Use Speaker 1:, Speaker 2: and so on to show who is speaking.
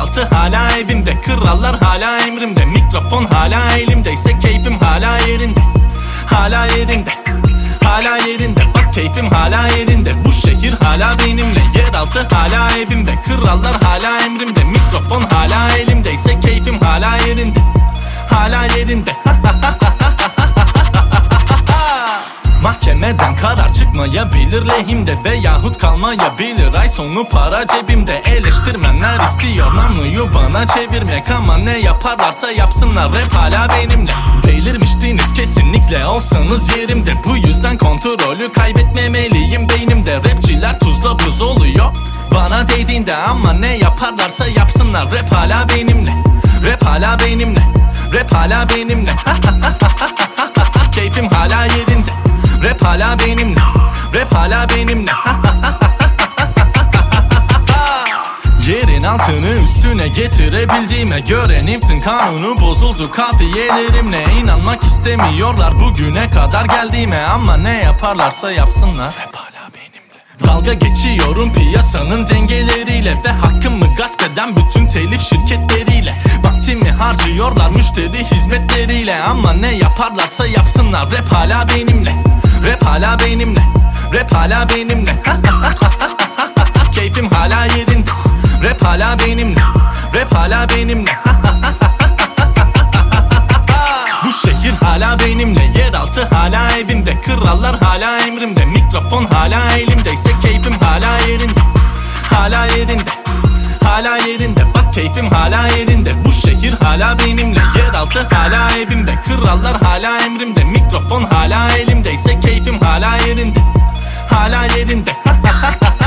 Speaker 1: Yeraltı hala evimde, krallar hala emrimde. Mikrofon hala elimdeyse keyfim hala yerinde. Hala yerinde, hala yerinde. Bak keyfim hala yerinde. Bu şehir hala benimle. Yeraltı hala evimde, krallar hala emrimde. Mikrofon hala elimdeyse keyfim hala yerinde. Hala yerinde. Mahkemeden karar çıkmayabilir lehimde veyahut kalmayabilir ay sonu para cebimde. Eleştirmenler istiyor namluyu bana çevirmek ama ne yaparlarsa yapsınlar, rap hala benimle. Delirmiştiniz kesinlikle olsanız yerimde. Bu yüzden kontrolü kaybetmemeliyim beynimde. Rapçiler tuzla buz oluyor bana değdiğinde ama ne yaparlarsa yapsınlar, rap hala benimle. Rap hala benimle. Rap hala benimle. Keyfim hala yerinde. Rap hala benimle. Rap hala benimle. Yerin altını üstüne getirebildiğime göre Newton kanunu bozuldu kafiyelerimle. İnanmak istemiyorlar bugüne kadar geldiğime ama ne yaparlarsa yapsınlar, rap hala benimle. Dalga geçiyorum piyasanın dengeleriyle ve hakkımı gasp eden bütün telif şirketleriyle. Vaktimi harcıyorlar müşteri hizmetleriyle ama ne yaparlarsa yapsınlar, rap hala benimle. Rap hala benimle. Rap hala benimle. Keyfim hala yerinde. Rap hala benimle. Rap hala benimle. Bu şehir hala benimle. Yeraltı hala evimde, krallar hala emrimde. Mikrofon hala elimdeyse keyfim hala yerinde. Hala yerinde. Hala yerinde. Bak keyfim hala yerinde. Bu şehir hala benimle. Yeraltı hala evimde, krallar hala emrimde. Mikrofon hala elimdeyse keyfim hala yerinde. Hala yerinde.